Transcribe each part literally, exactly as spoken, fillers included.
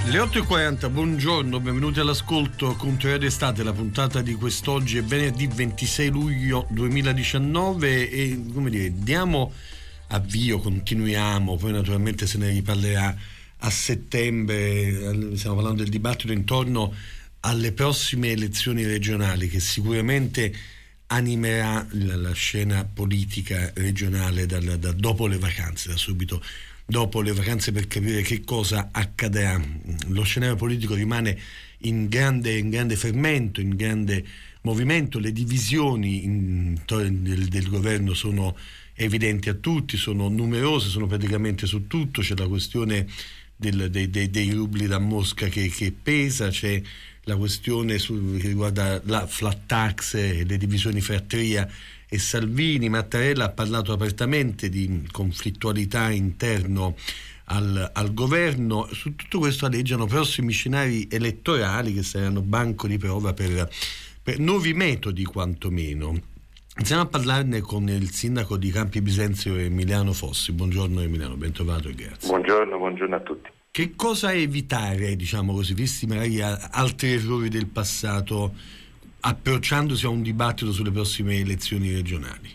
Le otto e quaranta, buongiorno, benvenuti all'ascolto Controradio Estate, la puntata di quest'oggi è venerdì ventisei luglio duemiladiciannove e, come dire, diamo avvio, continuiamo, poi naturalmente se ne riparlerà a settembre, stiamo parlando del dibattito intorno alle prossime elezioni regionali che sicuramente animerà la, la scena politica regionale da, da dopo le vacanze, da subito dopo le vacanze, per capire che cosa accadrà. Lo scenario politico rimane in grande, in grande fermento, in grande movimento, le divisioni in, del, del governo sono evidenti a tutti, sono numerose, sono praticamente su tutto. C'è la questione del, dei, dei, dei rubli da Mosca che, che pesa, c'è la questione su, che riguarda la flat tax e le divisioni fra Tria e Salvini. Mattarella ha parlato apertamente di conflittualità interno al, al governo. Su tutto questo alleggiano prossimi scenari elettorali che saranno banco di prova per, per nuovi metodi, quantomeno. Iniziamo a parlarne con il sindaco di Campi Bisenzio, Emiliano Fossi. Buongiorno Emiliano, ben trovato e grazie. Buongiorno, buongiorno a tutti. Che cosa evitare, diciamo così, visti magari altri errori del passato, approcciandosi a un dibattito sulle prossime elezioni regionali?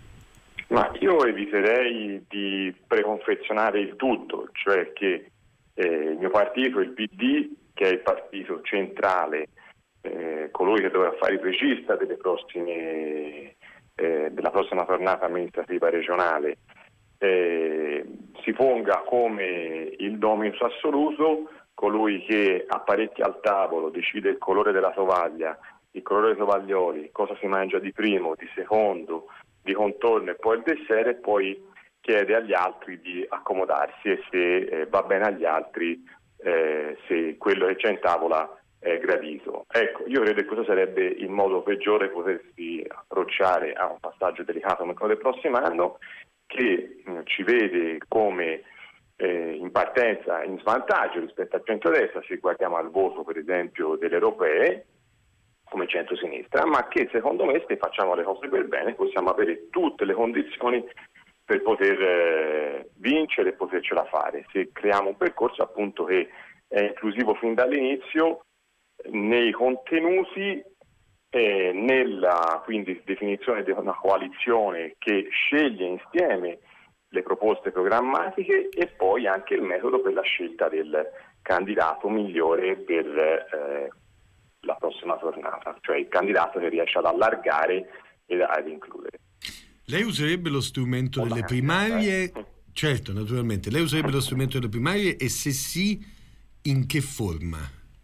Ma io eviterei di preconfezionare il tutto, cioè che eh, il mio partito, il P D, che è il partito centrale, eh, colui che dovrà fare il regista delle prossime, eh, della prossima tornata amministrativa regionale, eh, si ponga come il dominus assoluto, colui che apparecchia al tavolo, decide il colore della tovaglia, il colore dei tovaglioli, cosa si mangia di primo, di secondo, di contorno e poi il dessert, e poi chiede agli altri di accomodarsi e se eh, va bene agli altri, eh, se quello che c'è in tavola è gradito. Ecco, io credo che questo sarebbe il modo peggiore potersi approcciare a un passaggio delicato come quello del prossimo anno, che mh, ci vede come eh, in partenza in svantaggio rispetto al centrodestra, se guardiamo al voto per esempio delle europee, come centro-sinistra, ma che secondo me, se facciamo le cose per bene, possiamo avere tutte le condizioni per poter eh, vincere e potercela fare, se creiamo un percorso appunto che è inclusivo fin dall'inizio nei contenuti, eh, nella quindi definizione di una coalizione che sceglie insieme le proposte programmatiche e poi anche il metodo per la scelta del candidato migliore per eh, la prossima tornata, cioè il candidato che riesce ad allargare e ad includere. Lei userebbe lo strumento delle primarie? Certo, naturalmente. Lei userebbe lo strumento delle primarie e se sì, in che forma?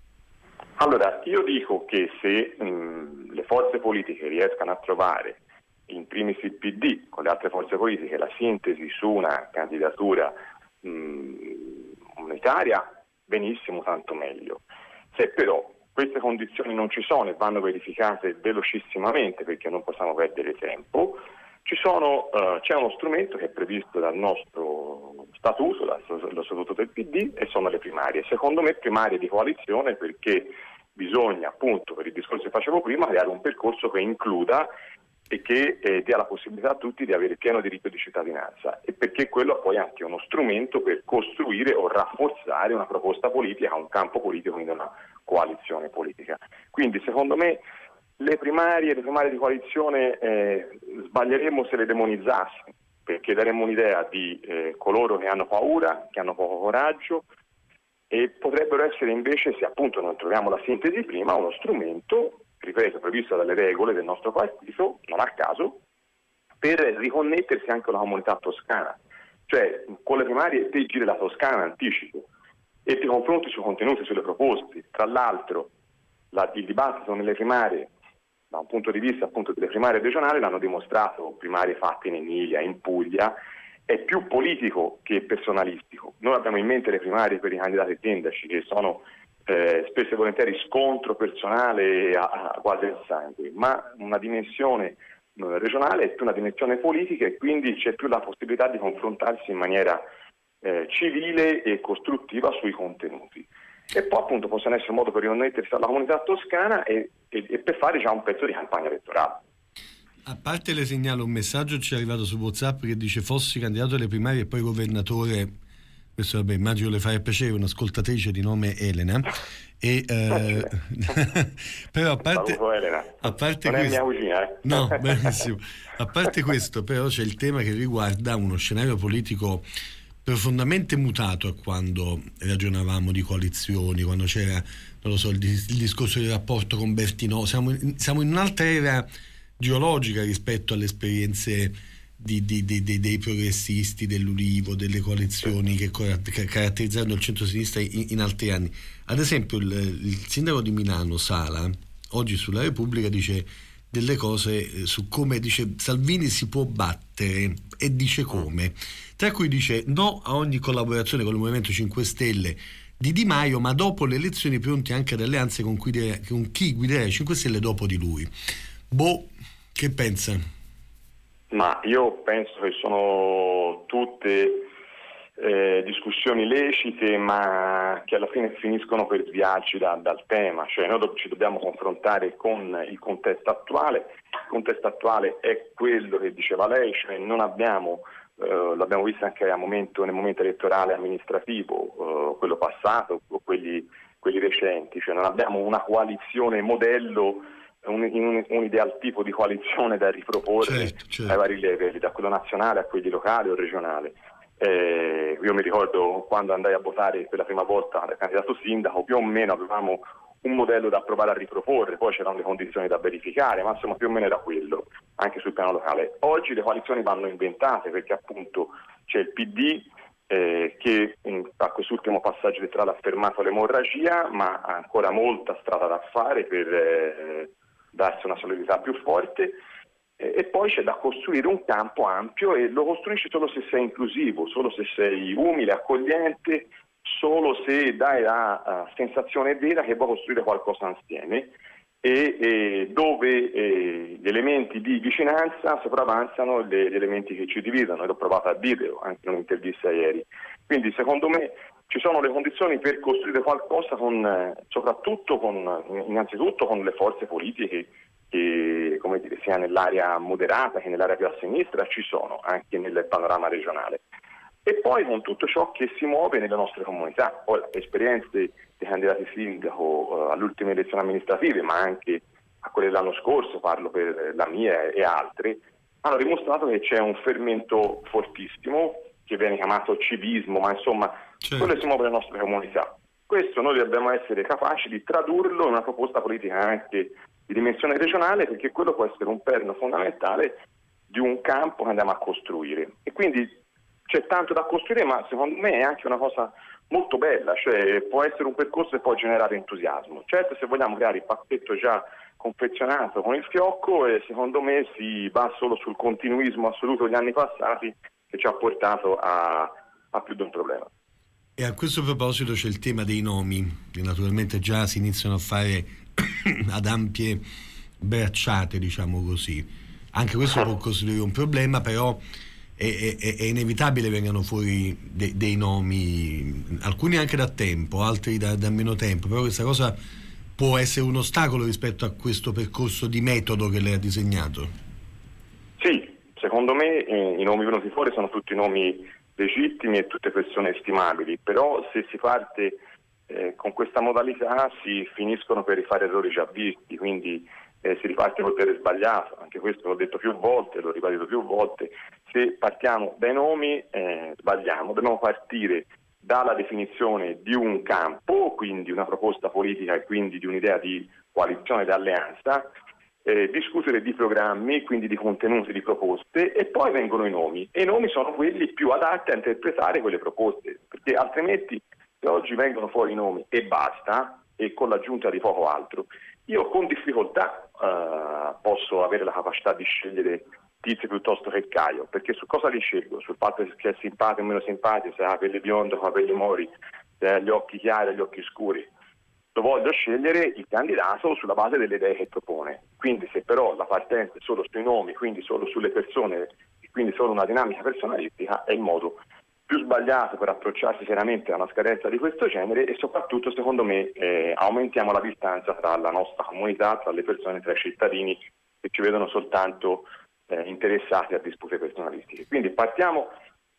Allora, io dico che se mh, le forze politiche riescano a trovare, in primis il P D, con le altre forze politiche, la sintesi su una candidatura mh, unitaria, benissimo, tanto meglio. Se però queste condizioni non ci sono e vanno verificate velocissimamente perché non possiamo perdere tempo, ci sono, uh, c'è uno strumento che è previsto dal nostro statuto, dal statuto del P D, e sono le primarie. Secondo me primarie di coalizione, perché bisogna, appunto, per il discorso che facevo prima, creare un percorso che includa e che eh, dia la possibilità a tutti di avere pieno diritto di cittadinanza, e perché quello poi è anche uno strumento per costruire o rafforzare una proposta politica, un campo politico, quindi una coalizione politica. Quindi secondo me le primarie, le primarie di coalizione eh, sbaglieremmo se le demonizzassimo, perché daremmo un'idea di eh, coloro che hanno paura, che hanno poco coraggio, e potrebbero essere invece, se appunto non troviamo la sintesi prima, uno strumento, ripeto, previsto dalle regole del nostro partito, non a caso, per riconnettersi anche alla comunità toscana. Cioè, con le primarie te giri la Toscana anticipo e ti confronti sui contenuti, sulle proposte. Tra l'altro, la, il dibattito nelle primarie, da un punto di vista appunto delle primarie regionali, l'hanno dimostrato, primarie fatte in Emilia, in Puglia, è più politico che personalistico. Noi abbiamo in mente le primarie per i candidati sindaci, che sono eh, spesso e volentieri scontro personale a, a quasi al sangue, ma una dimensione regionale è più una dimensione politica, e quindi c'è più la possibilità di confrontarsi in maniera eh, civile e costruttiva sui contenuti. E poi appunto possono essere un modo per riconnettersi alla comunità toscana e, e, e per fare già un pezzo di campagna elettorale. A parte le segnalo un messaggio, ci è arrivato su WhatsApp che dice: Fossi candidato alle primarie e poi governatore questo vabbè, immagino le fa piacere, un'ascoltatrice di nome Elena. E, eh, però a parte, a parte non questo, è mia cugina, eh? No, benissimo. A parte questo, però c'è il tema che riguarda uno scenario politico profondamente mutato a quando ragionavamo di coalizioni, quando c'era, non lo so, il, il discorso del rapporto con Bertino. Siamo in, siamo in un'altra era geologica rispetto alle esperienze di, di, di, di, dei progressisti, dell'Ulivo, delle coalizioni che, che caratterizzarono il centro-sinistra in, in altri anni. Ad esempio il, il sindaco di Milano, Sala, oggi sulla Repubblica dice delle cose su come, dice, Salvini si può battere, e dice come, tra cui dice no a ogni collaborazione con il Movimento cinque Stelle di Di Maio, ma dopo le elezioni pronti anche ad alleanze con, cui, con chi guiderà i cinque Stelle dopo di lui. Boh, che pensa? Ma io penso che sono tutte eh, discussioni lecite, ma che alla fine finiscono per sviarci da, dal tema. Cioè noi do- ci dobbiamo confrontare con il contesto attuale. Il contesto attuale è quello che diceva lei, cioè non abbiamo, eh, l'abbiamo visto anche al momento, nel momento elettorale amministrativo, eh, quello passato o quelli, quelli recenti, cioè non abbiamo una coalizione modello, un, un, un ideal tipo di coalizione da riproporre, certo, certo, ai vari livelli, da quello nazionale a quelli locali o regionali. Eh, io mi ricordo quando andai a votare per la prima volta da candidato sindaco, più o meno avevamo un modello da provare a riproporre, poi c'erano le condizioni da verificare, ma insomma più o meno era quello, anche sul piano locale. Oggi le coalizioni vanno inventate perché appunto c'è il P D eh, che in, a quest'ultimo passaggio elettorale ha fermato l'emorragia, ma ha ancora molta strada da fare per eh, darsi una solidità più forte. E poi c'è da costruire un campo ampio, e lo costruisci solo se sei inclusivo, solo se sei umile, accogliente, solo se dai la uh, sensazione vera che vuoi costruire qualcosa insieme, e, e dove eh, gli elementi di vicinanza sopravanzano gli, gli elementi che ci dividono, e l'ho provato a dirlo anche in un'intervista ieri. Quindi secondo me ci sono le condizioni per costruire qualcosa, con, eh, soprattutto con, innanzitutto con le forze politiche che, come dire, sia nell'area moderata che nell'area più a sinistra, ci sono anche nel panorama regionale, e poi con tutto ciò che si muove nelle nostre comunità. Poi le esperienze dei candidati sindaco uh, alle ultime elezioni amministrative, ma anche a quelle dell'anno scorso, parlo per la mia e altre, hanno dimostrato che c'è un fermento fortissimo che viene chiamato civismo, ma insomma, certo, quello che si muove nelle nostre comunità. Questo noi dobbiamo essere capaci di tradurlo in una proposta politica anche di dimensione regionale, perché quello può essere un perno fondamentale di un campo che andiamo a costruire. E quindi c'è tanto da costruire, ma secondo me è anche una cosa molto bella, cioè può essere un percorso che può generare entusiasmo. Certo, se vogliamo creare il pacchetto già confezionato con il fiocco, e secondo me si va solo sul continuismo assoluto degli anni passati, che ci ha portato a, a più di un problema. E a questo proposito c'è il tema dei nomi, che naturalmente già si iniziano a fare ad ampie bracciate, diciamo così. Anche questo può costituire un problema, però è, è, è inevitabile vengano fuori de, dei nomi, alcuni anche da tempo, altri da, da meno tempo, però questa cosa può essere un ostacolo rispetto a questo percorso di metodo che lei ha disegnato. Sì, secondo me eh, i nomi venuti fuori sono tutti nomi legittimi e tutte persone stimabili, però se si parte eh, con questa modalità si finiscono per rifare errori già visti, quindi eh, si riparte col piede sbagliato. Anche questo l'ho detto più volte, l'ho ribadito più volte: se partiamo dai nomi eh, sbagliamo. Dobbiamo partire dalla definizione di un campo, quindi una proposta politica e quindi di un'idea di coalizione d'alleanza, Eh, discutere di programmi, quindi di contenuti, di proposte, e poi vengono i nomi, e i nomi sono quelli più adatti a interpretare quelle proposte, perché altrimenti se oggi vengono fuori i nomi e basta, e con l'aggiunta di poco altro, io con difficoltà eh, posso avere la capacità di scegliere Tizio piuttosto che Caio, perché su cosa li scelgo? Sul fatto che è simpatico o meno simpatico, se ha capelli biondi o capelli mori, se ha gli occhi chiari o gli occhi scuri. Lo voglio scegliere il candidato sulla base delle idee che propone. Quindi se però la partenza è solo sui nomi, quindi solo sulle persone, e quindi solo una dinamica personalistica, è il modo più sbagliato per approcciarsi seriamente a una scadenza di questo genere, e soprattutto secondo me eh, aumentiamo la distanza tra la nostra comunità, tra le persone, tra i cittadini che ci vedono soltanto eh, interessati a dispute personalistiche. Quindi partiamo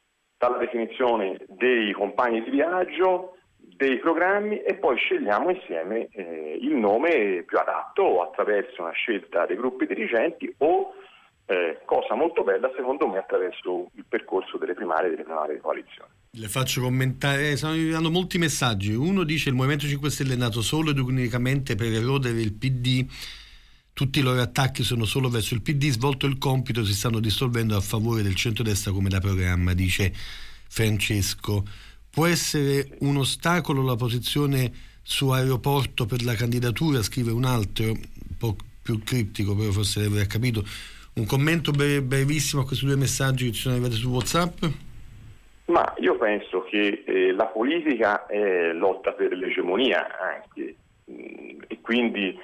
dalla definizione dei compagni di viaggio, dei programmi, e poi scegliamo insieme eh, il nome più adatto attraverso una scelta dei gruppi dirigenti o, eh, cosa molto bella secondo me, attraverso il percorso delle primarie e delle primarie di coalizione. Le faccio commentare, stanno arrivando molti messaggi. Uno dice: il Movimento cinque Stelle è nato solo ed unicamente per erodere il P D, tutti i loro attacchi sono solo verso il P D, svolto il compito si stanno dissolvendo a favore del centrodestra come da programma, dice Francesco. Può essere un ostacolo la posizione su aeroporto per la candidatura, scrive un altro, un po' più criptico, però forse deve aver capito. Un commento brevissimo a questi due messaggi che ci sono arrivati su WhatsApp. Ma io penso che eh, la politica è lotta per l'egemonia anche, mh, e quindi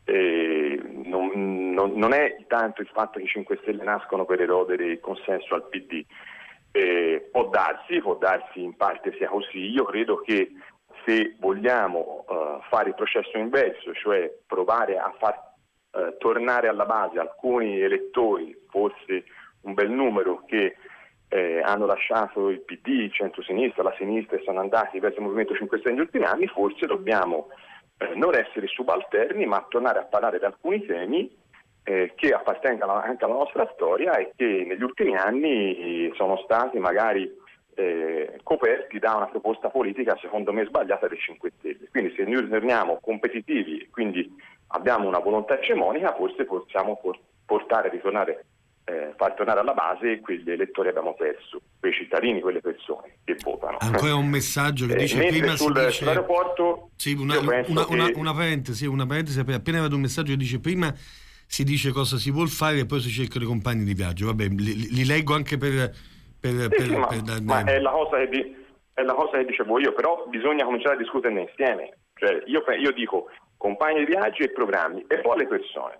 eh, non, non, non è tanto il fatto che i cinque Stelle nascono per erodere il consenso al P D. Eh, può darsi, può darsi in parte sia così. Io credo che se vogliamo uh, fare il processo inverso, cioè provare a far uh, tornare alla base alcuni elettori, forse un bel numero, che Eh, hanno lasciato il P D, il centro-sinistra, la sinistra e sono andati verso il Movimento cinque Stelle negli ultimi anni, forse dobbiamo eh, non essere subalterni, ma tornare a parlare di alcuni temi eh, che appartengono anche alla nostra storia e che negli ultimi anni sono stati magari eh, coperti da una proposta politica secondo me sbagliata dei cinque Stelle. Quindi se noi torniamo competitivi e quindi abbiamo una volontà egemonica, forse possiamo portare a ritornare Eh, far tornare alla base quegli elettori che abbiamo perso, quei cittadini, quelle persone che votano. Ancora un messaggio che eh, dice prima sul, si dice sull'aeroporto sì, una, una, una, che... una parentesi una parentesi appena vedo un messaggio che dice prima si dice cosa si vuol fare e poi si cercano i compagni di viaggio. Vabbè, li, li leggo anche per, per, sì, per, sì, ma, per, per ma è la cosa che di, è la cosa che dicevo io, però bisogna cominciare a discuterne insieme. Cioè io, io dico compagni di viaggio e programmi e poi le persone.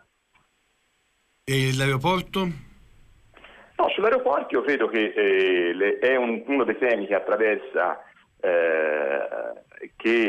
E l'aeroporto? No, sull'aeroporto io credo che eh, le, è un, uno dei temi che attraversa, eh,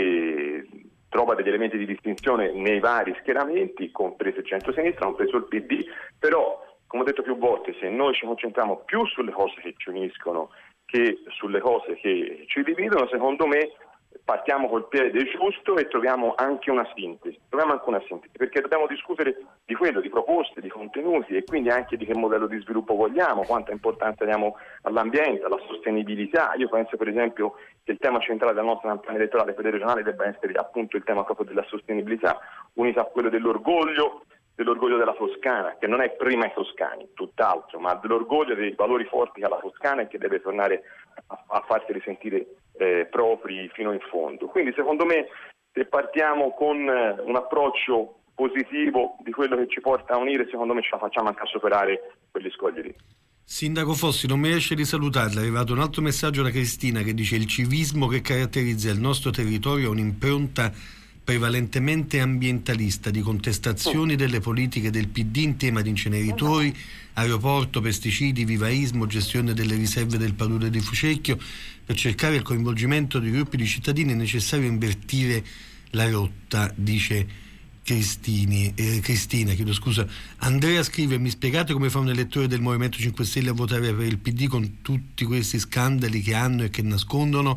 che trova degli elementi di distinzione nei vari schieramenti, compreso il centro-sinistra, compreso il P D, però, come ho detto più volte, se noi ci concentriamo più sulle cose che ci uniscono che sulle cose che ci dividono, secondo me partiamo col piede giusto e troviamo anche una sintesi, troviamo anche una sintesi, perché dobbiamo discutere di quello, di proposte, di contenuti e quindi anche di che modello di sviluppo vogliamo, quanta importanza diamo all'ambiente, alla sostenibilità. Io penso per esempio che il tema centrale della nostra campagna elettorale per le regionali debba essere appunto il tema proprio della sostenibilità, unito a quello dell'orgoglio, dell'orgoglio della Toscana, che non è prima i toscani, tutt'altro, ma dell'orgoglio dei valori forti che ha la Toscana e che deve tornare a, a farseli sentire eh, propri fino in fondo. Quindi secondo me se partiamo con eh, un approccio positivo di quello che ci porta a unire, secondo me ce la facciamo anche a superare quegli scogli lì. Sindaco Fossi, non mi riesce di salutarla, è arrivato un altro messaggio da Cristina che dice: il civismo che caratterizza il nostro territorio ha un'impronta prevalentemente ambientalista, di contestazioni delle politiche del P D in tema di inceneritori, aeroporto, pesticidi, vivaismo, gestione delle riserve del Palude di Fucecchio. Per cercare il coinvolgimento di gruppi di cittadini è necessario invertire la rotta, dice Cristini, eh, Cristina, chiedo scusa. Andrea scrive: mi spiegate come fa un elettore del Movimento cinque Stelle a votare per il P D con tutti questi scandali che hanno e che nascondono?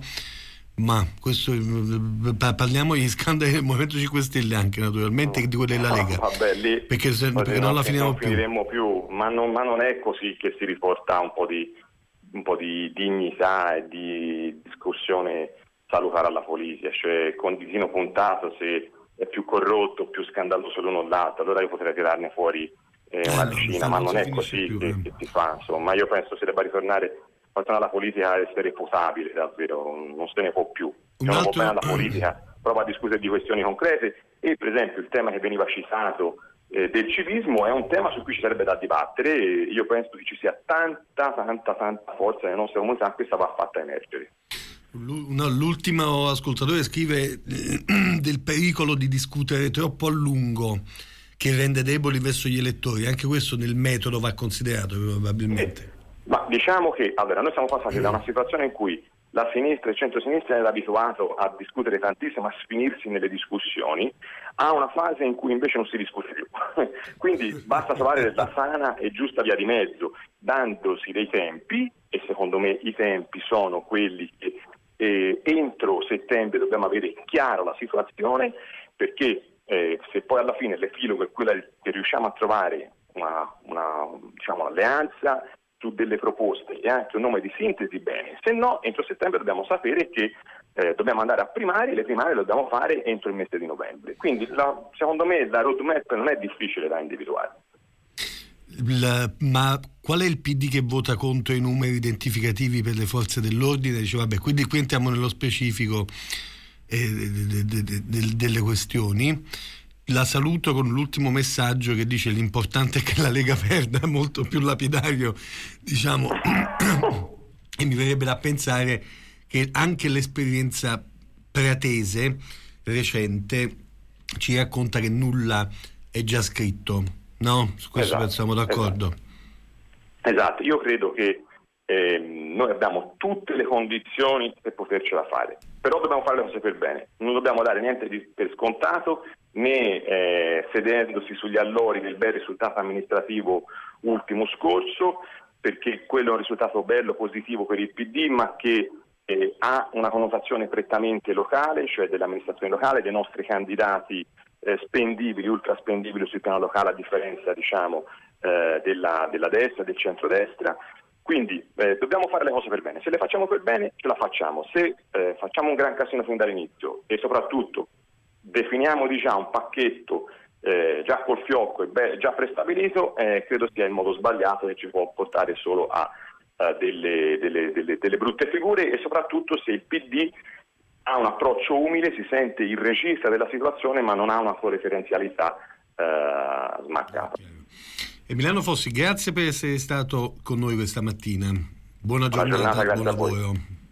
Ma questo parliamo di scandali del Movimento cinque Stelle anche naturalmente che di quelli della Lega. Vabbè, lì, perché, se, perché non la finiamo non più. finiremo più, ma non, ma non è così che si riporta un po' di un po' di dignità e di discussione salutare alla politica, cioè con ditino puntato se è più corrotto, più scandaloso l'uno o l'altro, allora io potrei tirarne fuori eh, una eh, decina, no, ma non non si è così più, che, eh. che si fa, insomma. Io penso si debba ritornare alla politica a essere potabile, davvero, non se ne può più. Se Un uno altro... può bene alla politica, prova a discutere di questioni concrete e per esempio il tema che veniva citato eh, del civismo è un tema su cui ci sarebbe da dibattere e io penso che ci sia tanta, tanta, tanta forza nelle nostre comunità, questa va fatta emergere. No, l'ultimo ascoltatore scrive eh, del pericolo di discutere troppo a lungo che rende deboli verso gli elettori, anche questo nel metodo va considerato probabilmente. Eh, ma diciamo che allora noi siamo passati da una situazione in cui la sinistra e il centro-sinistra era abituato a discutere tantissimo, a sfinirsi nelle discussioni, a una fase in cui invece non si discute più. Quindi basta trovare la sana e giusta via di mezzo, dandosi dei tempi e secondo me i tempi sono quelli che eh, entro settembre dobbiamo avere chiara la situazione, perché eh, se poi alla fine l'epilogo è quella che riusciamo a trovare una, una diciamo, alleanza su delle proposte e anche un nome di sintesi, bene, se no entro settembre dobbiamo sapere che eh, dobbiamo andare a primarie, le primarie le dobbiamo fare entro il mese di novembre, quindi la, secondo me la roadmap non è difficile da individuare. La, ma qual è il P D che vota contro i numeri identificativi per le forze dell'ordine? Dice vabbè, quindi qui entriamo nello specifico eh, de, de, de, de, delle questioni. La saluto con l'ultimo messaggio che dice l'importante è che la Lega perda, molto più lapidario, diciamo, e mi verrebbe da pensare che anche l'esperienza pratese recente ci racconta che nulla è già scritto, no? Su questo esatto, siamo d'accordo. Esatto. esatto, io credo che eh, noi abbiamo tutte le condizioni per potercela fare, però dobbiamo fare le cose per bene, non dobbiamo dare niente di, per scontato, né eh, sedendosi sugli allori del bel risultato amministrativo ultimo scorso, perché quello è un risultato bello, positivo per il P D, ma che eh, ha una connotazione prettamente locale, cioè dell'amministrazione locale, dei nostri candidati eh, spendibili, ultra spendibili sul piano locale, a differenza diciamo eh, della, della destra, del centrodestra. Quindi eh, dobbiamo fare le cose per bene, se le facciamo per bene ce la facciamo, se eh, facciamo un gran casino fin dall'inizio e soprattutto definiamo diciamo un pacchetto eh, già col fiocco e be- già prestabilito, eh, credo sia il modo sbagliato che ci può portare solo a, a delle, delle, delle, delle brutte figure, e soprattutto se il P D ha un approccio umile, si sente il regista della situazione ma non ha una sua referenzialità eh, smaccata. Emiliano Fossi, grazie per essere stato con noi questa mattina. Buona giornata, Buona giornata, buon grazie a voi. lavoro.